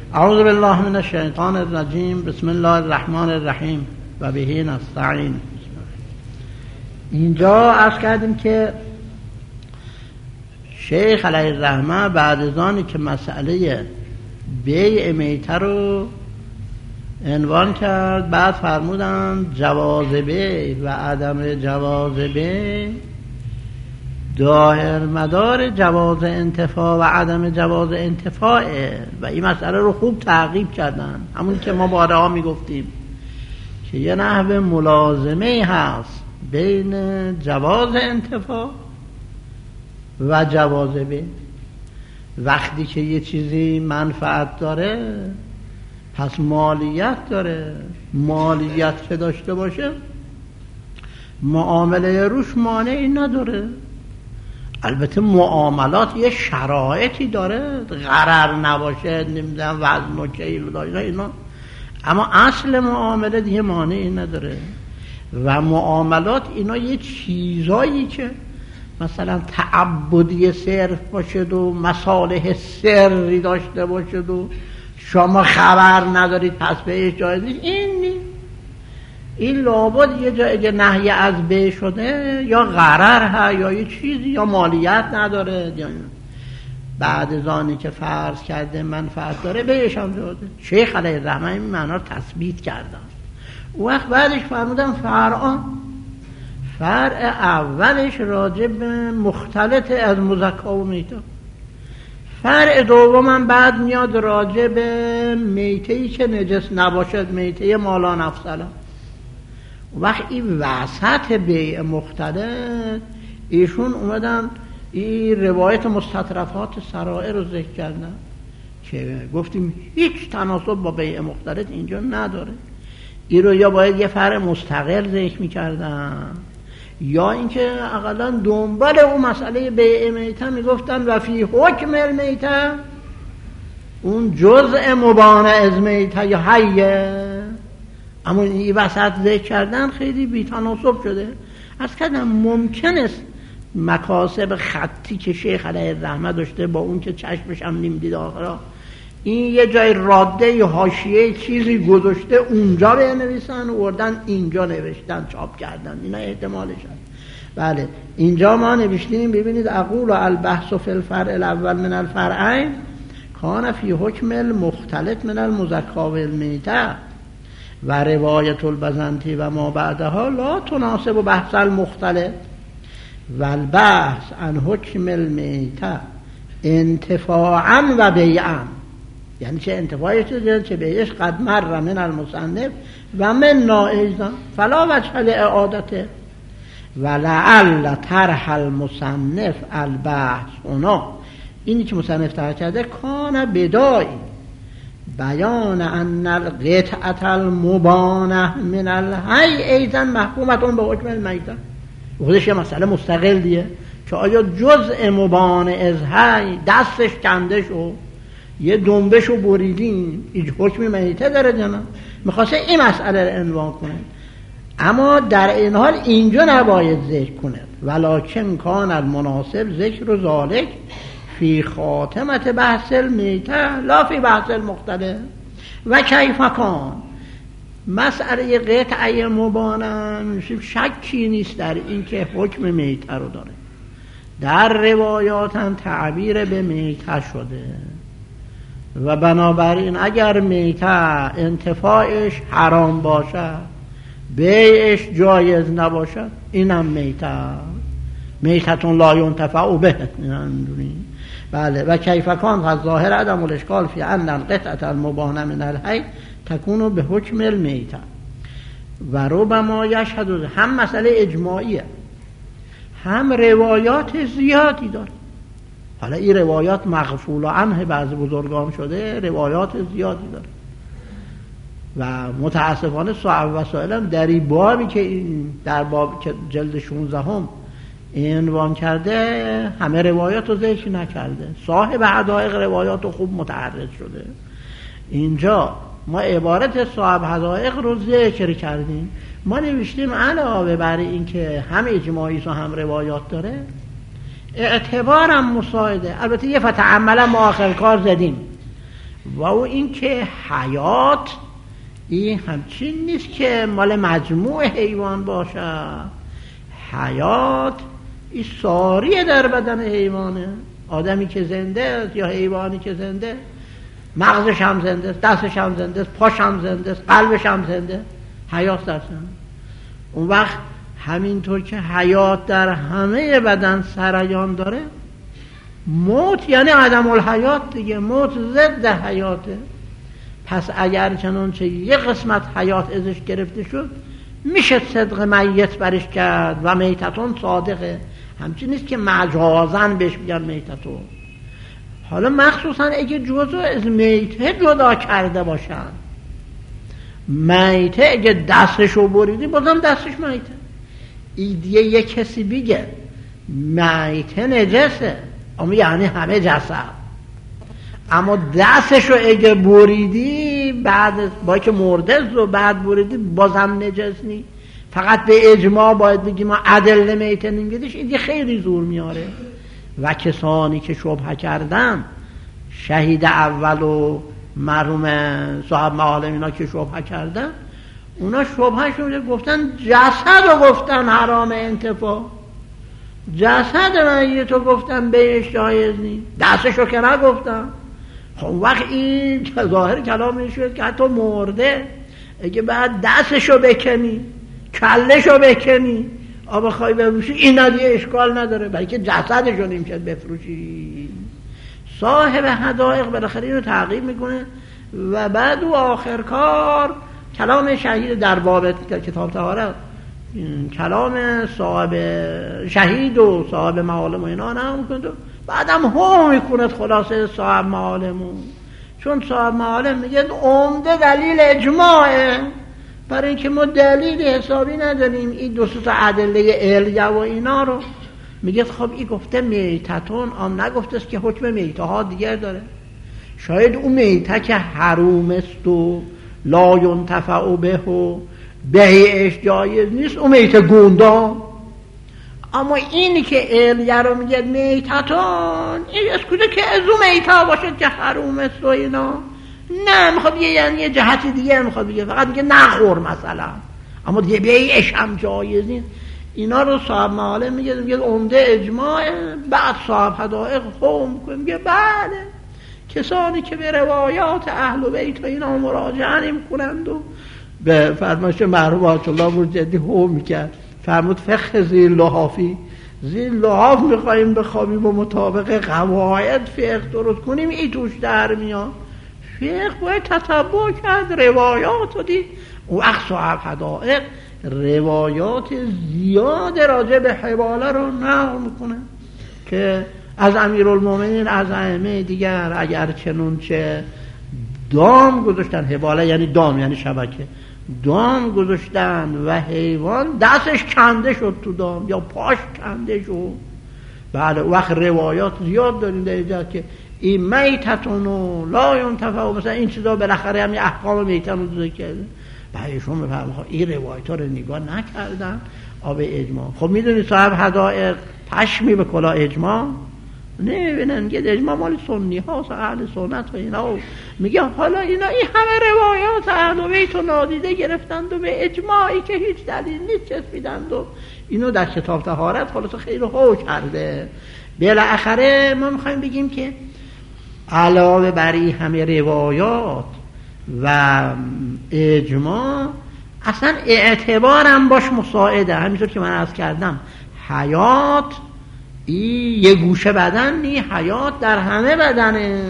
اعوذ بالله من الشیطان الرجیم. بسم الله الرحمن الرحیم و به نستعین. اینجا عرض کردیم که شیخ علیه الرحمه بعد از آنی که مسئله بیع میته رو عنوان کرد، بعد فرمودن جواز بیع و عدم جواز بیع دایر مدار جواز انتفاع و عدم جواز انتفاع و این مسئله رو خوب تعقیب کردن. همون که ما بارها میگفتیم که یه نحو ملازمه هست بین جواز انتفاع و جواز بیع. وقتی که یه چیزی منفعت داره پس مالیت داره، مالیت که داشته باشه معامله روش مانعی نداره. البته معاملات یه شرایطی داره، غرر نباشه، نمیدونم وزن و کیل داشته اینا، اما اصل معامله دیگه مانعی نداره. و معاملات اینا یه چیزایی که مثلا تعبدی صرف باشد و مصالح سری داشته باشد و شما خبر ندارید پس بهش جایز نیست، این نیست. این لابد یه جایی که نهی از بیع شده یا غرر ها یا یه چیزی یا مالیت نداره، بعد از آنی که فرض کرده منفعت داره بیعش هم داده. شیخ علیه الرحمه این معنا رو تثبیت کردن. اون وقت بعدش فرمودن فرع اولش راجع به مختلط از مزکا و میته، فرع دومم بعد میاد راجع به میته‌ای که نجس نباشد، میته مالا نفسلا. وقت این وسط بیع مختلط ایشون اومدن این روایت مستطرفات سرائر رو ذکر کردن که گفتیم هیچ تناسب با بیع مختلط اینجا نداره. این رو یا باید یه فرع مستقل ذکر میکردن یا اینکه اقلا دنبال اون مسئله بیع میته میگفتن و فی حکم المیته، اون جزء مبانع از میته یا حیه، اما این وسط ذکر کردن خیلی بی‌تناسب شده. از کردم ممکن است مکاسب خطی که شیخ علیه الرحمه داشته با اون که چشمش هم نمیدید آخرا، این یه جای راده یا حاشیه چیزی گذاشته اونجا رو نویسن و وردن اینجا نوشتن چاپ کردن، اینا احتمالش هست. بله اینجا ما نوشتیم ببینید اقول البحث فی الفرع الاول من الفرعین کان فی حکم المختلط من المزکا و المیته و روایت البزنطی و ما بعدها لا تناسب بحث المختلط و البحث عن حکم المیته انتفاعا و بیعا. یعنی چه انتفاعش داره چه بیعش قد مر من المصنف و من نائزا فلا وجه لإعادته و لعل طرح المصنف البحث اونا، اینی که مصنف طرح کرده کان بدایی بیان ان القطعه المبانه من الحی ایضا محکومتون به حکم المیته. خودش یه مسئله مستقل دیگه که آیا جزء مبانه از حی دستش کنده شو یه دنبشو بریدین این حکم میته داره جناب. میخواسته این مسئله رو عنوان کنه، اما در این حال اینجا نباید ذکر کنه ولکن کان المناسب ذکر ذالک فی خاتمت بحث المیته لا فی بحث المختلط و کیف کان. مسئله قطعه مبانه شکی نیست در این که حکم میته رو داره، در روایات هم تعبیر به میته شده و بنابراین اگر میته انتفاعش حرام باشد بیعش جایز نباشد اینم میتتون لا ینتفع به. بله و کیف کان ظاهر عدم الاشکال فی ان القطعه المبانه من الحی تکون به حکم المیته و ربما یشهد. هم مسئله اجماعیه هم روایات زیادی داره. حالا این روایات مغفول عنه بعض بزرگان شده، روایات زیادی داره و متاسفانه صاحب وسائل هم در این بابی که این در باب که جلد 16 هم عنوان کرده همه روایات رو ذکر نکرده. صاحب حدائق روایات رو خوب متعرض شده. اینجا ما عبارت صاحب حدائق رو ذکر کردیم، ما نوشتیم علاوه بر این که هم اجماعی و هم روایات داره اعتبارم مساعده. البته یه فتح عملا ما آخر کار زدیم و او این که حیات این همچین نیست که مال مجموع حیوان باشه. حیات این ساریه در بدن حیوانه. آدمی که زنده است یا حیوانی که زنده، مغزش هم زنده است، دستش هم زنده است، پاش هم زنده است، قلبش هم زنده، حیات در زنده. اون وقت همینطور که حیات در همه بدن سریان داره، موت یعنی عدم الحیات دیگه. موت ضد حیاته. پس اگر چنانچه یک قسمت حیات ازش گرفته شد، میشه صدق میت برش کرد و میتتون صادقه. همچین نیست که مجازاً بهش میگن میتتون. حالا مخصوصاً اگه جزء از میته جدا کرده باشن، میته اگه دستشو بریدی بازم دستش میته. ایدیه یک کسی بگه میته نجسه، اما یعنی همه جسد. اما دستشو اگه بریدی بعد با که مرده و بعد بریدی بازم نجس نی. فقط به اجماع باید بگیم ما ادله میته نمیدیش. این خیلی زور میاره. و کسانی که شبهه کردن، شهید اول و مرحوم صاحب معالم اینا که شبهه کردن، اونا شبههشون گفتن جسد رو گفتن حرام انتفاع، جسد میت رو گفتن بهش جایز نیست، دستشو که نگفتن. خب وقت این ظاهر کلام این شد که حتی مرده اگه بعد دستشو بکنی، کلشو بکنی، آب خواهی بفروشی، این ندیه اشکال نداره، بلکه جسدشو نمیشه بفروشی. صاحب حدائق بالاخره اینو تعقیب میکنه و بعد و آخر کار کلام شهید در باب کتاب طهارت، کلام صاحب شهید و صاحب معالم و اینا نام کنه، بعدم هم میکنه خلاصه صاحب معالمون. چون صاحب معالم میگه عمده دلیل اجماعه، برای اینکه ما دلیل حسابی نداریم. این دو تا ادله علیه و اینا رو میگه خب این گفته میتتون، آن نگفته است که حکم میته ها دیگر داره. شاید اون میته که حروم است و لا ینتفع به و بیعش جایز نیست، اون میته گوندا. اما اینی که علیه رو میگه میتتون، این از کجا که از اون میته باشد که حروم است و اینا؟ نه، میخواد یه جهتی دیگه میخواد بگه، فقط میگه نخور مثلا، اما دیگه بیعش هم جایز نیست. اینا رو صاحب معالم میگه عمده اجماعه. بعد صاحب حدائق هم میگه بله، کسانی که به روایات اهل بیت و اینا مراجعه میکنند و به فرمایش مرحوم آیت الله برجردی هم میکرد، فرمود فقه زیر لحافی، زیر لحاف میخواییم بخوابیم و مطابق قواعد فقه درست کنیم، این توش در میاد. فقه باید تتبع کرد، روایات رو دید. و صاحب حدائق روایات زیاد راجع به حواله رو نقل میکنه که از امیرالمومنین، از ائمه دیگر اگر چنونچه دام گذاشتن، حواله یعنی دام یعنی شبکه، دام گذاشتن و حیوان دستش کنده شد تو دام یا پاش کنده شد، بله وقت روایات زیاد داریم در اینجا که این میتتون و لا ینتفع، مثلا این چیزا بالاخره هم احکام میتن رو ذکر کرده. بعدشون بفرمایید این روایت ها رو نگاه نکردن آب اجماع. خب میدونی صاحب حدائق پشمی به کلا اجماع نمیبینن، میگه اجماع مال سنی هاست، اهل سنت و اینا. میگه حالا اینا این همه روایات اهل بیت و نادیده گرفتند و به اجماعی که هیچ دلیل نیست چسبیدند و اینو در کتاب طهارت خلاص خیلی هو کرده. بالاخره ما میخوایم بگیم که علاوه بر این همه روایات و اجماع، اصلا اعتبارم باش مساعده. همینطور که من عرض کردم حیات این یه گوشه بدن نی، حیات در همه بدنه.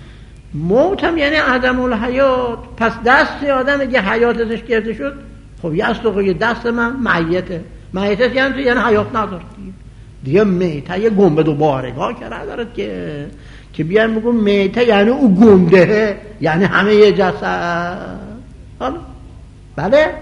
موت هم یعنی عدم الحیات. پس دست آدم اگه حیات ازش گرفته شد، خب یه اصلا دست من میته، میته یعنی حیات نداره دیگه. میته یه گنبد و بارگاه که نداره که بیان بگم میته یعنی او گنده، یعنی همه یه جسد. حالا بله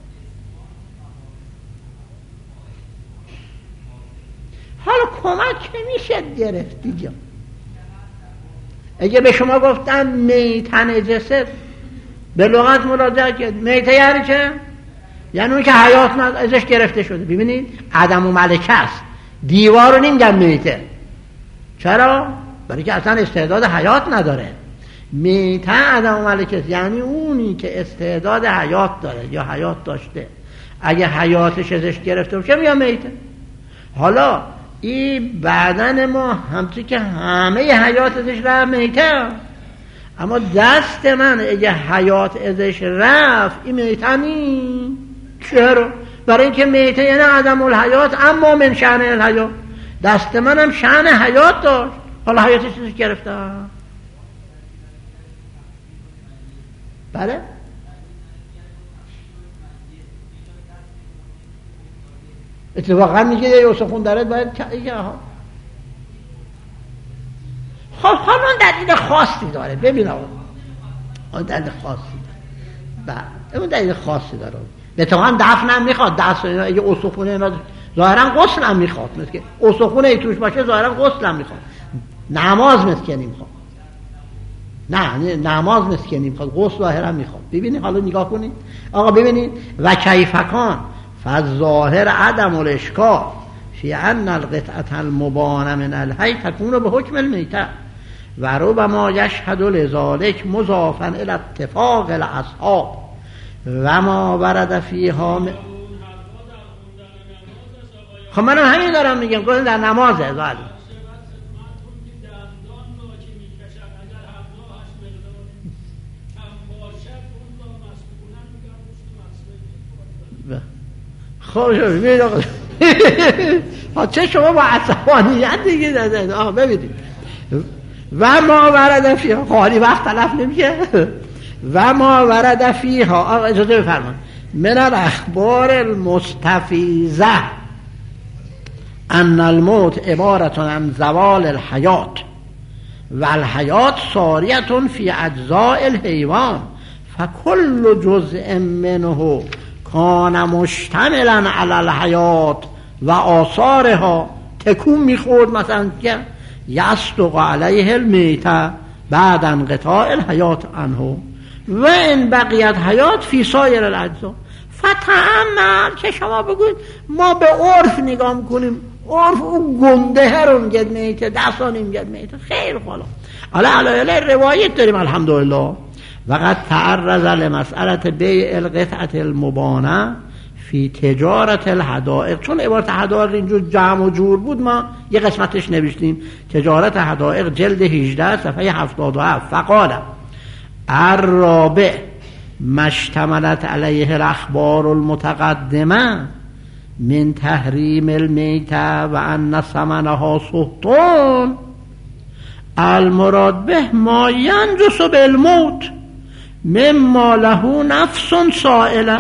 حالا کمک میشه گرفت دیگه. اگه به شما گفتن میته نجسه، به لغت مراجعه کرد، میته یعنی چه؟ یعنی اون که حیات ازش گرفته شده. ببینید عدم و ملکه است، دیوار رو نمیگن میته. چرا؟ برای که اصلا استعداد حیات نداره. میته عدم ملکت یعنی اونی که استعداد حیات داره یا حیات داشته، اگه حیاتش ازش گرفته باشه میگه میته. حالا این بدن ما همچون که همه حیات ازش رفت میته، اما دست من اگه حیات ازش رفت این میته نی. چرا؟ برای اینکه میته یعنی عدم الحیات، اما من شأن الحیات. دست منم شأن حیات داشت، حالا حیاتش ازش گرفتم. بله؟ اتفاقا میگه یه استخون داره باید خب حالا دلیل خاصی داره. ببین آقا اون دلیل خاصی داره. اون دلیل خاصی داره. به طبعا دفن هم میخواد. دست اگه استخونه ظاهرا غسل هم میخواد، مثل که استخونه ای توش باشه ظاهرا غسل هم میخواد. نماز مثل که نمیخواد. نه نماز مثل که نمیخواد، غسل ظاهرا میخواد. ببینید حالا نگاه کنید آقا، ببینید و کیفکان فالظاهر عدم الاشکال فی ان القطعه المبانه من الحی تكون به حکم المیته و ربما یشهد لذلك مضافا الى اتفاق الاصحاب و ما ورد فیها خب منم همین دارم میگم، گفتم در نمازه ظاهر. خب ببینید آقا چه شما با عصبانیت دیگه دادید. ببینید و ما ورد فیها، خالی وقت تلف نمیشه. و ما ورد فیها، آقا اجازه بفرمایید، من الاخبار المستفیضه ان الموت عبارت عن زوال الحیات و الحیات ساریه فی اجزاء الحیوان فکل جزء منه کان مشتملا علی الحیات و آثارها. تکون میخورد مثلا که یصدق علیه المیته بعد انقطاع الحیات عنه و ان بقیت حیات فی سایر الاجزاء. فتأمل که شما بگوید ما به عرف نگاه میکنیم، عرف اون گنده رو میگه میته، دستانی میگه میته. خیر حالا علیه روایت داریم الحمدلله. وقد تعرض لمسئله بیع القطعه المبانه فی تجارت الحدائق. چون عبارت حدائق اینجور جمع و جور بود ما یه قسمتش نوشتیم تجارت حدائق جلد 18 صفحه 77. فقال الرابع مشتملت علیه الاخبار المتقدمه من تحریم المیته و ان ثمنها سحت المراد به ما ینجس بالموت مما له نفس سائله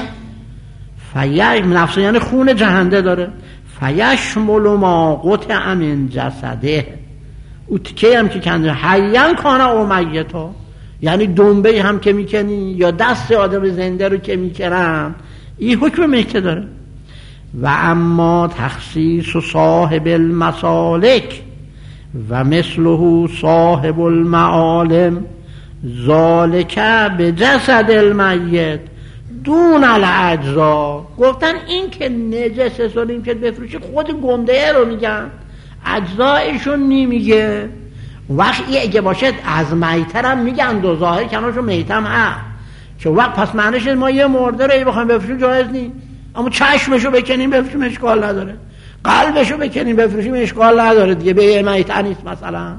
نفس یعنی خون جهنده داره. فیشمل ما قطع من جسده، او تکه هم که کنده حیان کانه او میتا، یعنی دنبه هم که میکنی یا دست آدم زنده رو که میکنن، این حکم میته داره. و اما تخصیص صاحب المسالک و مثله صاحب المعالم ذالک به جسد المیت دون الاجزا. گفتن این که نجسه سالیم که بفروشی خود گنده رو میگن، اجزایشون نمیگه. وقت اگه باشد از میتر هم میگن، دو ظاهر کنارشون میتم هست که وقت پس معنیش ما یه مرده رو بخوایم بفروشیم جایز نیست، اما چشمشو بکنیم بفروشیم اشکال نداره، قلبشو بکنیم بفروشیم اشکال نداره دیگه، به یه میتر نیست مثلا.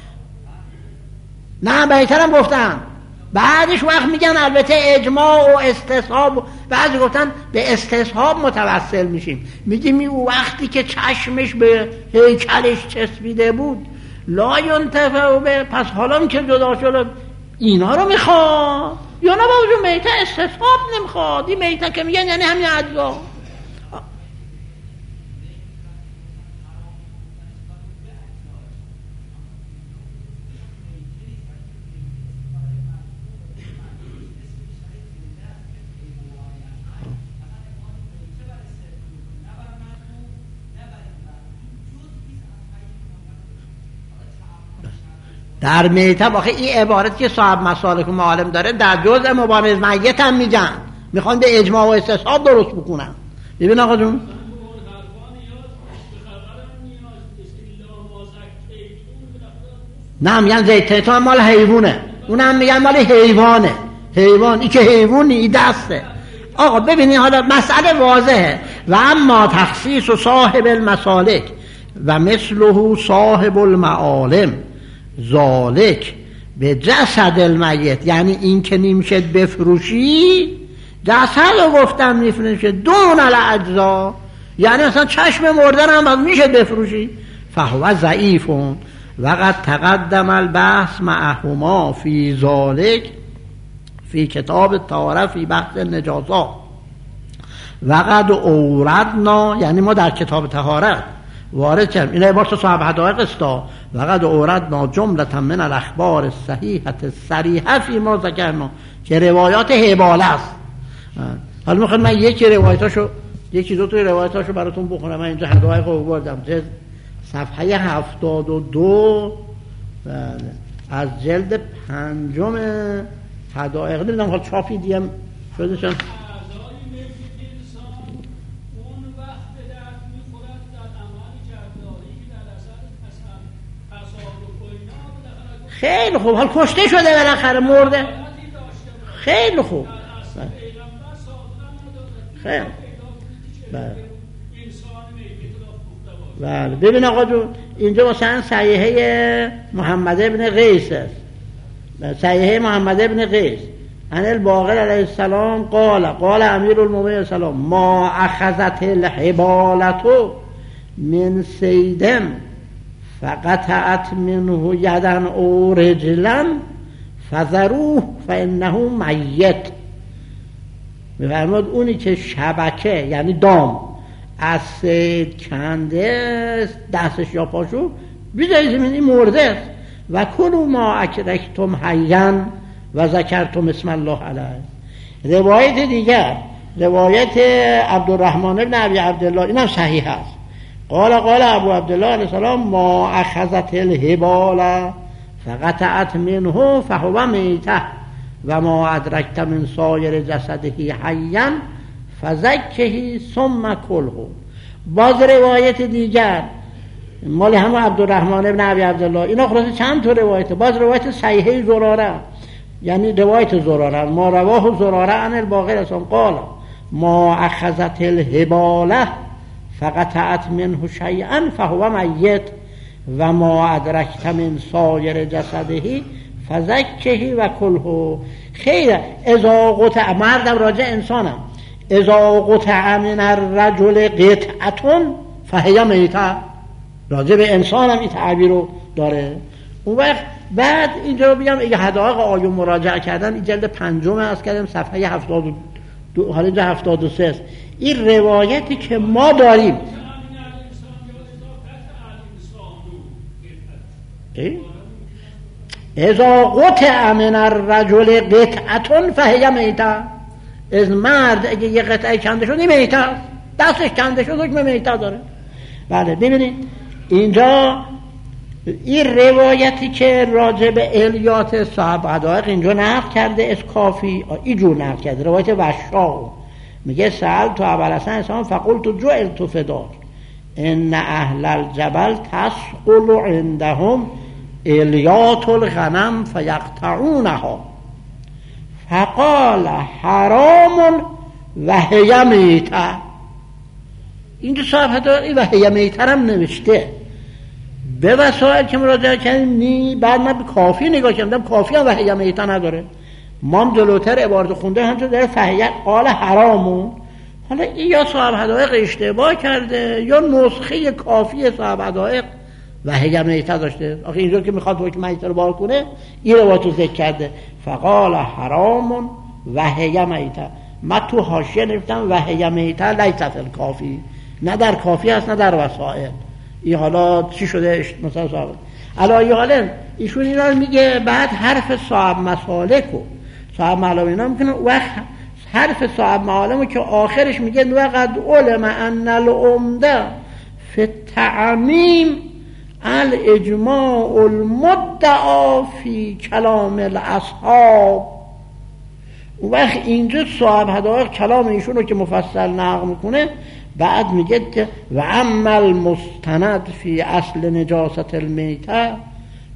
نه میتر هم گفتن بعدش وقت میگن البته اجماع و استصحاب، بعضی گفتن به استصحاب متوسل میشیم، میگیم او وقتی که چشمش به هیکلش چسبیده بود لا ینتفع به، پس حالا که جدا شده اینا رو میخواد یا نه با وجود میته استصحاب نمیخواد. این میته که میگن یعنی همین اجزا. در میته واقعا این عبارت که صاحب مسالک و معالم داره در جزء مبانه میت هم میگن، میخوان به اجماع و استصحاب درست بکنن. ببین آقا جون نه میگن زیت مال حیوانه، اونم میگن مال حیوانه. حیوان ای که حیوانی ای دسته. آقا ببینید حالا مسئله واضحه. و اما تخصیص صاحب المسالک و مثله صاحب المعالم ذالک به جسد المیت، یعنی این که نمیشه بفروشی جسد رو گفتم میفروشه دون الاجزا، یعنی اصلا چشم مردن هم باز میشه بفروشی. فهو ضعیفون وقد تقدم البحث معهما فی ذالک فی کتاب الطهاره فی بحث النجاسات وقد اوردنا، یعنی ما در کتاب طهارت وارد کردیم این عبارت صاحب حدائق است. وقد اوردنا جملة من الاخبار الصحیحه الصریحه فی ما ذکرنا، که روایات حباله است. حالا میخوام من یکی دو تا روایتاشو براتون بخونم. من اینجا حدائق رو بردم صفحه 72 از جلد 5 حدائق. نمیدونم حالا چاپی دیم شدهشان. خیلی خوب، حال کشته شده بالاخره مرده. خیلی خوب. خیلی بله. ببین آقا جون اینجا مثلا صحیحه محمد ابن قیس است. صحیحه محمد ابن قیس عن الباقر علیه السلام قال امیر المؤمنین السلام ما اخذت الحبالة من صید فقطعت منه یدا او رجلا فذروه فانه میت. میفرماد اونی که شبکه یعنی دام از صید کنده دستش یا پاشو بیزایی زمینی مرده است. و کلوا ما اکرهتم حیا و ذکرتم اسم الله علیه. روایت دیگر روایت عبدالرحمن بن ابی عبدالله اینم صحیح است. قال ابو عبدالله علیه السلام ما اخذت الحبال فقطعت منه فهو میته و ما ادرکت من سایر جسده حیا فزکه ثم کله. باز روایت دیگر مال همه عبدالرحمن بن ابی عبدالله. اینا خلاصه چند تا روایت. باز روایت صحیحه زراره یعنی روایت زراره ما رواه زراره عن الباقر اسم قال ما اخذت الحباله فقطعت منه شیئا فهو میت و ما ادرکت من سایر جسده فزکه و کله. خیر اذا قطع مردم راجع انسانم اذا قطع من الرجل قطعه فهی میته. راجع به انسانم این تعبیر رو داره. اون وقت بعد اینجا بیام اگه حدائق آیون مراجعه کردن این جلد 5 از کردم صفحه 72 حالا اینجا 73 است. این روایتی که ما داریم اذا قطع من الرجل قطعه فهی میته. از مرد اگه یه قطعه کنده شد این میته دستش کنده شد حکم میته داره. بله ببینید اینجا این روایتی که راجع به الیات صاحب حدائق اینجا نقل کرده از کافی اینجور نقل کرده. روایت وشاو میگه سأل تو ابوالحسن اسلام فقلت جعلت فداک ان اهل الجبل تسقل عندهم الیات الغنم فیقطعونها فقال حرام و هی میته. اینجا صاحب حدائق و هی میته هم نوشته به وسائل که مراجعه کردیم نی. بعد من به کافی نگاه کردم کافی هم و هی میته نداره. ما هم جلوتر عبارت خونده همچون داره فهیت قال حرامون. حالا این یا صاحب حدائق اشتباه کرده یا نسخه کافی صاحب حدائق و هی میته داشته. آخه اینجا که میخواد حکم میته رو بار کنه این روایت رو ذکر کرده فقال حرامون و هی میته. من تو حاشیه نوشتم و هی میته لیست الکافی، نه در کافی هست نه در وسائل. این حالا چی شده مثلا صاحب علایه حالا ایشون اینا رو میگه. بعد حرف صاحب مسالک و صاحب معالم اینا میکنه وقت حرف صاحب معالم که آخرش میگه وقد علم ان العمده فی التعمیم الاجماع المدعا فی کلام الاصحاب. وقت اینجا صاحب حدائق کلام ایشون رو که مفصل نقل میکنه بعد میگه و اما المستند فی اصل نجاست المیته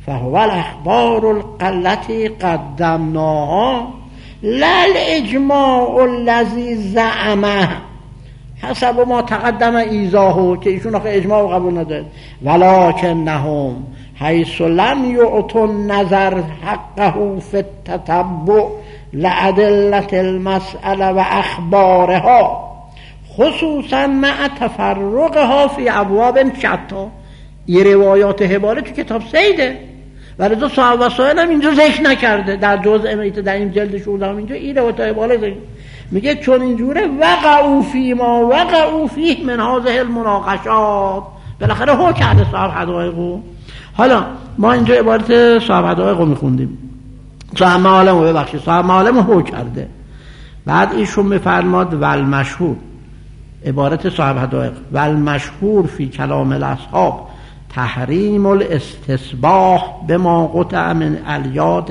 فهو الاخبار التي قدمناها لا الاجماع الذي زعمه حسب ما تقدم ایضاحه، که ایشون آخه اجماع قبول نداره. ولکنهم حیث لم یعطوا النظر حقه فی التتبع لأدلة المسأله و اخبارها خصوصا مع تفرقها فی ابواب شتی. این روایات حباله تو کتاب سیده، ولی دو صاحب وسائل هم اینجا ذکر نکرده در جزء میته، در این جلد 16 اینجا این روایات حباله ذکر میگه چون اینجوره وقعوا فی ما وقعوا فیه من هذه المناقشات. بالاخره هو کرده صاحب حدائقو. حالا ما اینجا عبارت صاحب حدائقو میخوندیم، صاحب معالمو ببخشید، صاحب معالمو هو کرده. بعد ایشون میفرماد والمشهور، عبارت صاحب حدائق، والمشهور فی کلام الاصحاب تحریم الاستصباح بما قطع من الیات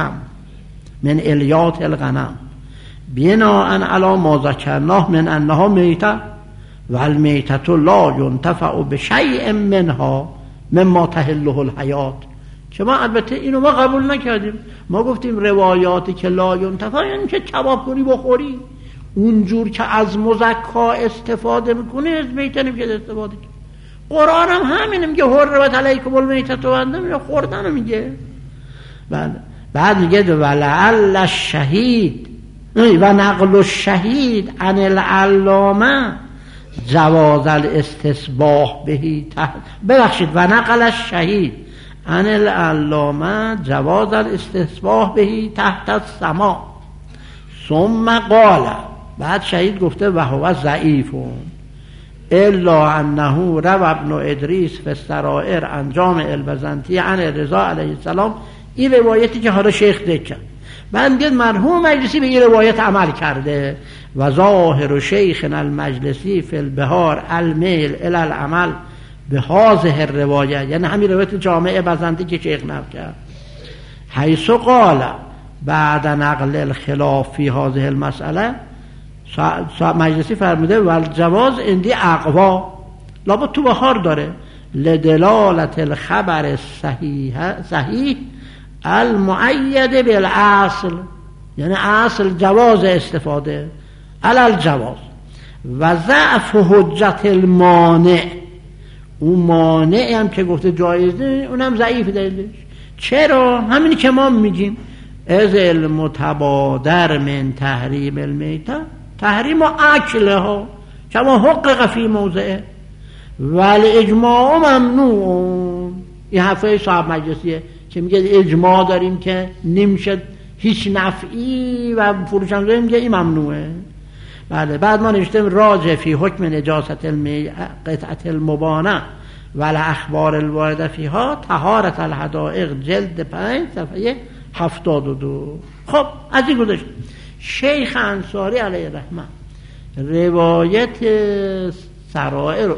الغنم بناء علی ما ذکرناه من انها میته والمیته لا ينتفع بشیء منها مما تحله الحیات. که ما البته اینو ما قبول نکردیم، ما گفتیم روایاتی که لا ینتفع یعنی که کباب کنی بخوری، اونجور که از مزکا استفاده میکنه از میته نمیشه استفاده کنی. قرآن هم همینه میگه حرمت علیکم المیتة و الدم، خوردن میگه. بعد میگه ولعل الشهید و نقل الشهید عن العلامه جواز الاستصباح بهی ببخشید و نقل الشهید عن العلامه جواز الاستصباح بهی تحت السماء ثم قال. بعد شهید گفته و هو ضعیف الا انه روى ابن ادریس فی السرائر عن جامع البزنطی عن رضا علیه السلام. این روایتی که حالا شیخ ذکر کرد. بعد میگه مرحوم مجلسی به این روایت عمل کرده. و ظاهر شیخنا المجلسی فی البحار المیل الی العمل به هذه الروایه، یعنی همین روایت جامع بزنطی که شیخ نقل کرد. حیث قال بعد نقل الخلاف فی هذه المسئله، مجلسی فرموده والجواز عندی اقوا، لابد تو بهار داره، لدلالت الخبر صحیح المؤید بالاصل، یعنی اصل جواز استفاده علل جواز. و ضعف حجت المانع، اون مانع هم که گفته جایزه اونم ضعیف دلیلش. چرا؟ همینی که ما میگیم از المتبادر من تحریم المیته تحریم و اکلها کما حقق فی موضعه ولی اجماع ممنوع. این حرفای صاحب مجلسیه که میگه اجماع داریم که نمیشه هیچ نفعی و فروشنده میگه این ممنوعه. بله. بعد ما نوشتیم راجع فی حکم نجاست قطعه المبانه ولی اخبار الوارده فیها طهارت الحدائق جلد 5 صفحه 72. خب از این گذشت شیخ انصاری علیه الرحمه روایت سرائر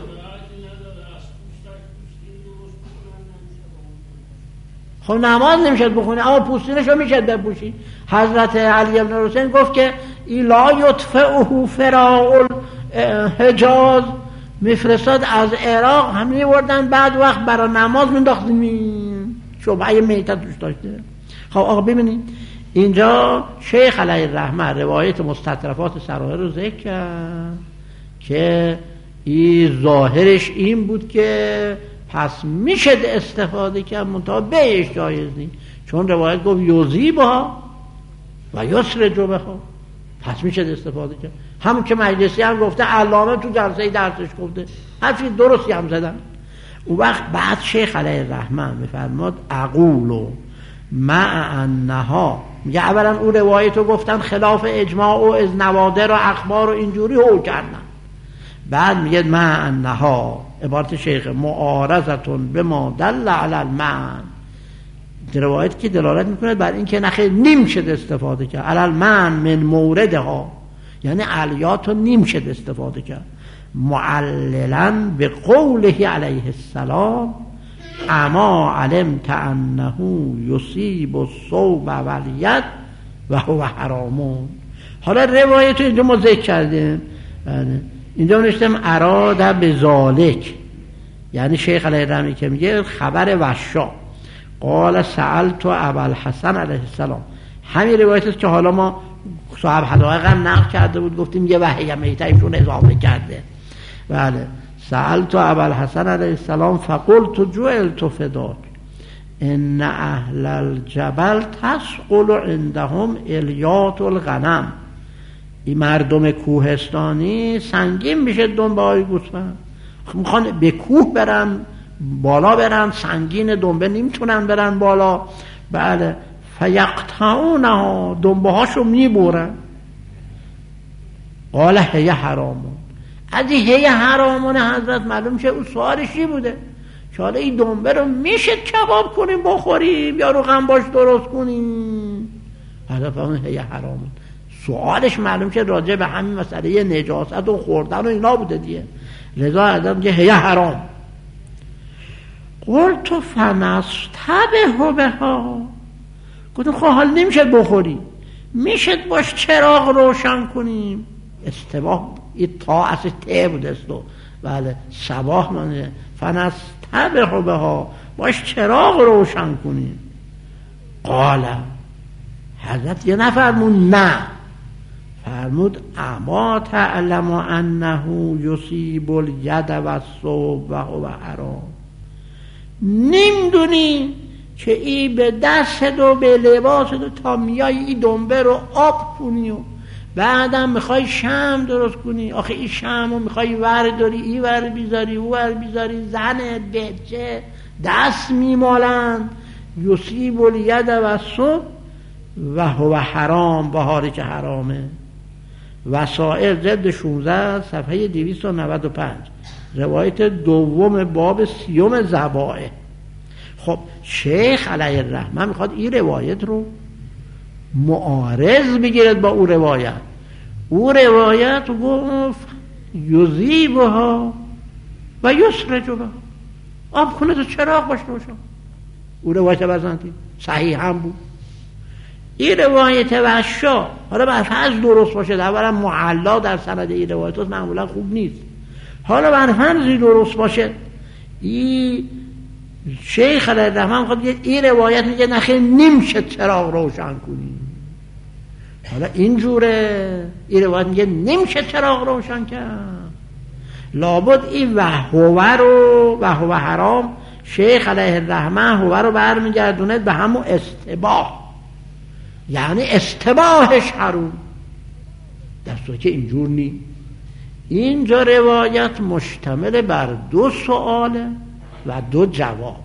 خب نماز نمیشد بخونه اما پوستینشو میشد بپوشی. حضرت علی بن حسین گفت که لا یطفئه فراء الحجاز، میفرستاد از عراق هم میوردن بعد وقت برای نماز مینداختن شبهه میته توش داشته. خب آقا ببینید اینجا شیخ علیه الرحمه روایت مستطرفات سرائر رو ذکر کرد که این ظاهرش این بود که پس میشه استفاده کرد منتها بهش جایز نیست، چون روایت گفت یوزیبها و یسرجو بها، پس میشه استفاده کرد. همون که مجلسی هم گفته، علامه تو جلسه درسش گفته، حرفی درستی هم زدن. اون وقت بعد شیخ علیه الرحمه میفرماد اقولو مع انها، میگه اولا اون روایت رو گفتن خلاف اجماع و از نوادر و اخبار و اینجوری هو کردن. بعد میگه مع انها، عبارت شیخ، معارضتون به ما دل علی المعن، روایت که دلالت میکنه بر این که نخیر نمیشه استفاده کرد علی المعن من موردها، یعنی علیات رو نمیشه استفاده کرد. معللا به قوله علیه السلام اما علمت انه یصیب الصوب والید و هو حرامون. حالا روایت اینجا ما ذکر کردیم، اینجا نوشتم اراده به ذالک، یعنی شیخ علیه الرحمه که میگه خبر وشا قال سألت ابوالحسن علیه السلام. همین روایت است که حالا ما صاحب حدائق هم نقل کرده بود، گفتیم یه وحی میته ایشون اضافه کرده. بله. سألت ابوالحسن علیه السلام فقلت جعلت فداک ان اهل الجبل تسقل عندهم الیات الغنم. این مردم کوهستانی سنگین میشه دنبه های گوسفند، میخوان به کوه برن، بالا برن، سنگین دنبه نمیتونن برن بالا. بله. فیقطعونها، دنبه هاشو میبورن. قال هی حرامون. از این هی حرامون حضرت معلوم شه اون سوالش چی بوده، که حالا این دنبه رو میشه کباب کنیم بخوریم یا رو غنباش درست کنیم؟ حضرت فرمود هی حرامون. سوالش معلوم شه راجع به همین مسئله نجاست و خوردن و اینا بوده دیگه. لذا حضرت میگه هی حرام. قلت فنستبه بها. گفتم خب حال نمیشه بخوری، میشه باش چراغ روشن کنیم. استباه این تا اصل ته بوده است. بله. صباح منه فنستبه بها، باش چراغ روشن کنیم. قال حضرت یه نفرمون نه، فرمود اما تعلم انه یصیب الید و الثوب و هو حرام. نمیدونی که ای به دست و به لباس و تا میای این دنبه رو آب کنی و بعدم میخوای شمع درست کنی. آخه این شمع رو میخوای ور داری، ای ور بیزاری، او ور بیزاری، زن بچه دست میمالن. یصیب الید و الثوب و هو حرام، بهاری که حرامه. وسائل جلد 16 صفحه 295 روایت دوم باب 30 ذبائح. خب شیخ علیه الرحمه میخواد این روایت رو معارض بگیرد با او روایت. او روایت گفت یذیبها و یسرجها، آب کنه تو چراغ باش روشن. او روایت بزنتی صحیح هم بود. این روایت وشا حالا بر فرض درست باشه، اولا معلا در سند این روایت معمولا خوب نیست، حالا بر فرض درست باشه، این شیخ علیه الرحمه خود این روایت میگه نخیر نمیشه چراغ روشن کنی. حالا اینجوره این روایت میگه نمیشه چراغ روشن کرد، لابد این وهو حرام شیخ علیه الرحمه هو رو برمیگردونه به همون استباح، یعنی استباحش حروم، در صورتی که اینجور نی. اینجا روایت مشتمل بر 2 سؤاله و 2 جواب.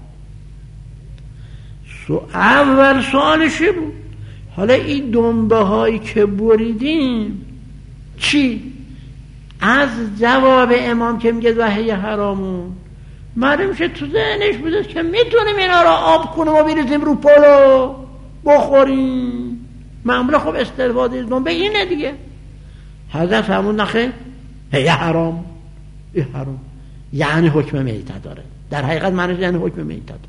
اول سؤالشی بود حالا این دنبه هایی که بریدیم چی؟ از جواب امام که میگه وحی حرامون معلوم شد تو ذهنش بوده که میتونیم اینا را آب کنیم و بریزیم رو پلو بخوریم. معمولا خب استفاده از دنبه اینه دیگه. حضرت فرمود نخیر هی حرام. این حرام یعنی حکم میته داره، در حقیقت معنیش یعنی حکم میته داره.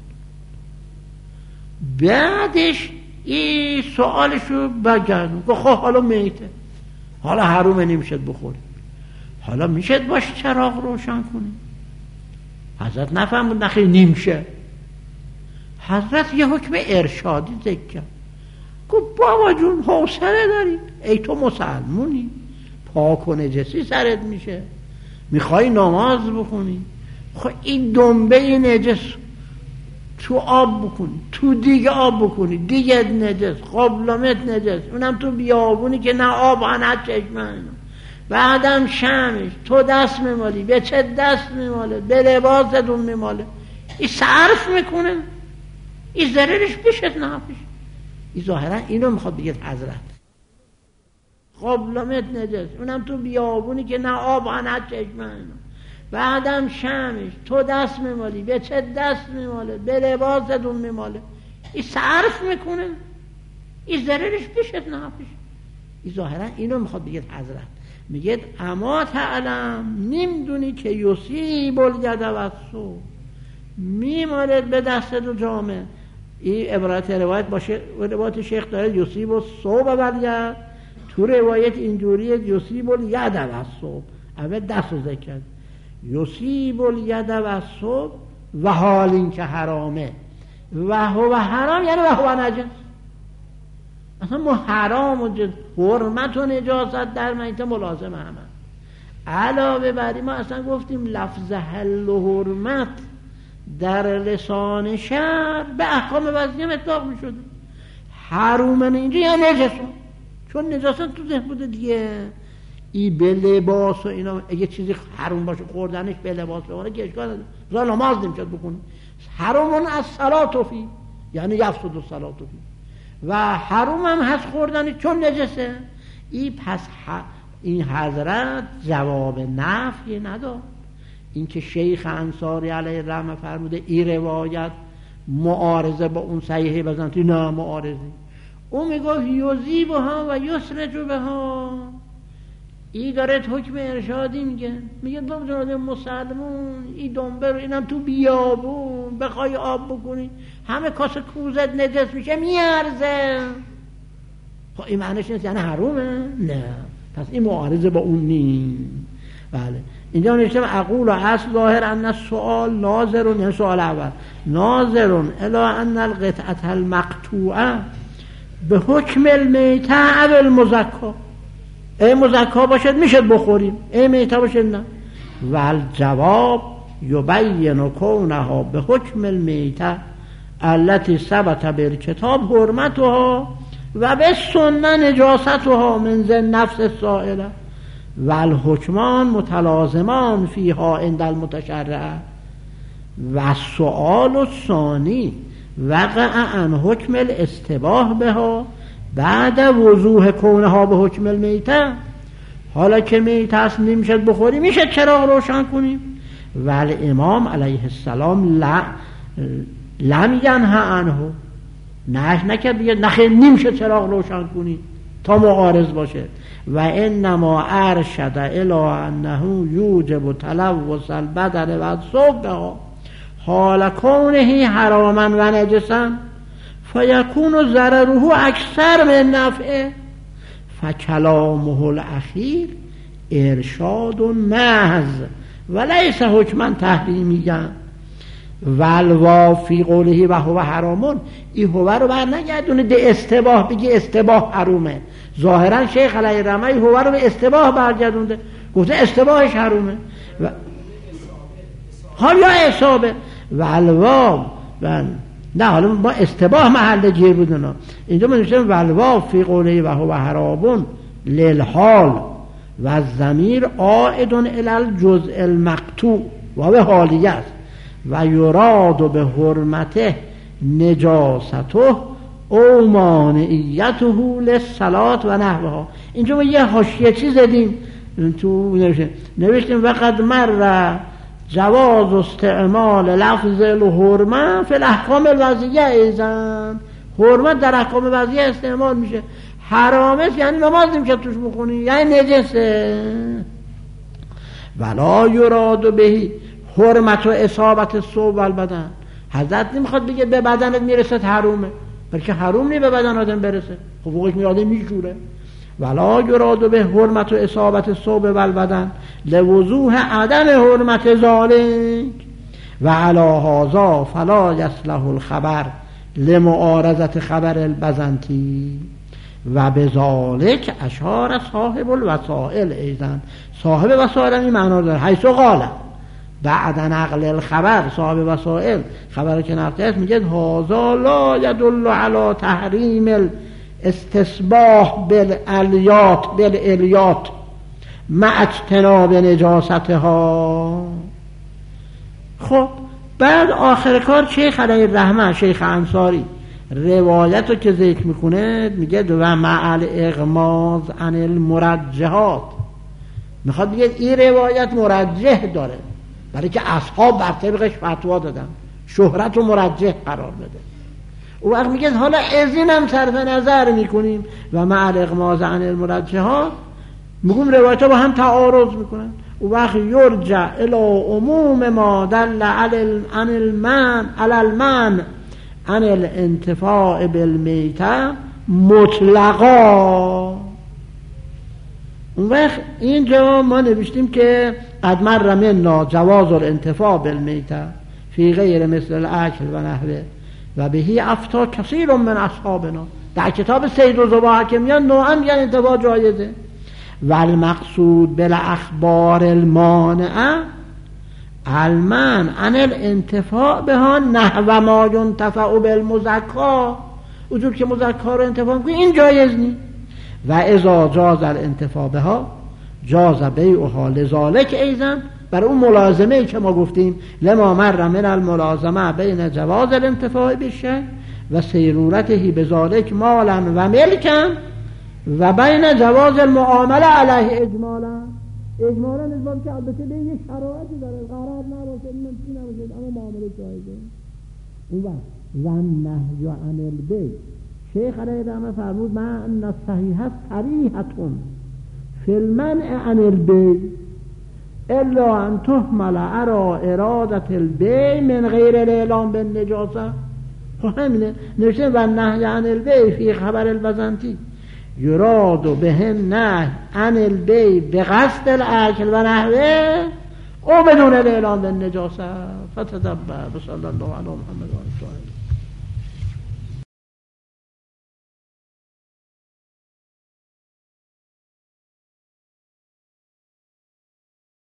بعدش این سوالشو بگردون که خب حالا میته، حالا حرومه نمیشد بخوریم، حالا میشد باش چراغ روشن کنیم. حضرت نفهمود نخیر نمیشه. حضرت یه حکم ارشادی ذکر کرد، گفت بابا جون حوصله داری، ای تو مسلمونی، پاک و نجسی سرت میشه، میخوای نماز بخونی، خب این دنبه نجس تو آب بکنی، تو دیگه آب بکنی، دیگه نجس، قبلمت نجس، اونم تو بیابونی که نه آب نه چشمه، بعدم شمش تو دست میمالی، به چه دست میماله، به لباستون میماله، این صرف میکنه، این ضررش بشد نفش. این ظاهرا اینو میخواد بگید حضرت، قبلمت نجس، اونم تو بیابونی که نه آب نه چشمه، بعدم شمش تو دست میمالی، به چه دست میماله، به لباستون میماله، این صرف میکنه، این ضررش بشد نفش. این ظاهرا اینو میخواد بگید حضرت، میگه اما تعلم، نمیدونی که یصیب الید و الثوب، میمالد به دست دو جامعه. این عبارت روایت باشه، روایت شیخ داره یصیب الثوب و الید، تو روایت اینجوریه یصیب الید و الثوب، اول دست رو ذکر کرد، یصیب الید و الثوب و حال این که حرامه، و هو حرام یعنی و هو نجس. اصلا ما حرام و حرمت و نجاست در میته ملازم همه. علاوه بر ما اصلا گفتیم لفظ حل و حرمت در لسان شرع به احکام وضعی اطلاق می شده. حرومن اینجا یا نجسون، چون نجاست تو ذهن بوده دیگه. ای به لباس و اینا اگه چیزی حروم باشه خوردنش به لباس بمونه که اشکال نداره، مثلا نماز نمیشد بکنی. حرومون از صلات فی یعنی یفسد الصلات فی، و حروم هم هست خوردنش چون نجسه. ای پس این حضرت جواب نفی نداد. این که شیخ انصاری علیه الرحمه فرموده این روایت معارضه با اون صحیحه بزنتی، نه معارضه. او میگه یذیبها و یسرج بها. این داره حکم ارشادی میگه دم مسلمون این دنبه رو اینم تو بیابون بخوای آب بکنی همه کاسه کوزت نجس میشه میارزه. خب این معنیش نیست یعنی حرومه؟ نه، پس این معارضه با اون نیست. بله اینجا نوشتم اقول و اصل ظاهر ان السؤال ناظرون، یعنی سؤال اول ناظرون الی ان القطعه المقطوعه به حکم المیته او المزکا. ای مزکا باشد میشد بخوریم، ای میته باشد نه. و الجواب یبین کونها به حکم المیته التي ثبت بالکتاب حرمتها و به سنه نجاستها من ذی نفس السائله و الحکمان متلازمان فیها عند المتشرع. و السؤال الثانی وقع عن حکم الاستباح بها بعد وضوح کونها به حکم المیته. حالا که میته است نمیشد بخوری، میشه چراغ روشن کنیم. و الامام علیه السلام لم ینه عنه، نهی نکرد بگه نخیر نمیشه چراغ روشن کنی تا معارض باشه. و انما ارشد الی انه یوجب تلوث البدن و الصبح حال کونه حراما و نجسا فیکون ضرره اکثر من نفعه فکلامه الاخیر ارشاد محض ولیس حکما تحریمیا. والواو فی قوله و هو حرامون، این هو رو بر نگردونه ده استباح بگی استباح حرومه. ظاهرا شیخ علیه الرحمه هو رو به استباح برگردونده، گفته استباحش حرومه. و حال یا اصابه والواو نه، حالا با استباح محل جیر بودن. اینجا من نوشتم والواو فی قوله و هو حرامون للحال و الضمیر عائد الی الجزء المقطوع و به حالیه است و یراد به حرمته نجاسته او مانعیته للصلاة و نحوها. اینجا ما یه حاشیه چیز زدیم تو نوشتیم وقد مر جواز استعمال لفظ الحرمه فی الاحکام الوضعیه. ایضا حرمت در احکام وضعیه استعمال میشه. حرامه یعنی نماز نمیشه توش بخونی، یعنی نجسه. ولا یراد بهی حرمت و اصابت الثوب والبدن. حضرت نمیخواد بگه به بدنت میرسه حرومه، بلکه حروم نی به بدن آدم برسه، حقوقش میاده میشوره. ولا یراد به حرمت و اصابت الثوب والبدن لوضوح عدم حرمت ذالک و علی هذا فلا یصلح الخبر لمعارضه خبر البزنطی و بذالک اشار صاحب الوسائل. ایضا صاحب وسائل این معنا داره حیث قال بعد نقل الخبر. صاحب وسائل خبر که نقل است میگه هذا لا يدل على تحریم استصباح بالالیات مع اجتناب نجاستها. خب بعد آخر کار شیخ علیه الرحمه شیخ انصاری روایت رو که ذکر میکنه میگه و مع الاغماض عن المرجحات. میخواد بگه این روایت مرجح داره برای که اصحاب بر طبقش فتوا دادن، شهرت و مرجح قرار بده. او وقت میگه حالا از اینم صرف نظر میکنیم و مع الاغماض عن المرجحات میگم روایت ها با هم تعارض میکنن. او وقت یرجع الى عموم ما دل علی المنع عن الانتفاع بالمیته مطلقا. اون وقت اینجا ما نوشتیم که قد مر منا جواز الانتفاع بالمیته فی غیر مثل الاکل و نحوه و بهی افتا کثیر من اصحابنا. در کتاب سید و زبا حکمیان نوعا میگن انتفاع جایزه. و المقصود بالاخبار المانعه المنع عن الانتفاع بها نحو ما ينتفع بالمزکا، اونجور که مزکا رو انتفاع میکنی این جایز نی. و اذا جاز الانتفاع بها جاز بیعها لذالک ایضا، برای اون ملازمه ای که ما گفتیم لما مر من الملازمه بین جواز الانتفاع بالشیء و سیرورته بذالک مالا و ملکا و بین جواز المعامله علیه اجمالا نسبت که البته به یک شرایطی داره، قرار نباشه ممکن نباشه اما معامله جایزه. اون و نهی عن البیع، شیخ علیه الرحمه فرمود ما ان صحیحه صریحتون فی المنع عن البیع الا ان تحمل على ارادت البیع من غیر الاعلام بالنجاسه. خب همینه نوشته و نهی عن البیع فی خبر البزنطی یراد به نهی عن البیع بقصد الاکل و نحوه او بدون الاعلام بالنجاسه. فتدبر. صلی الله علی محمد و آله.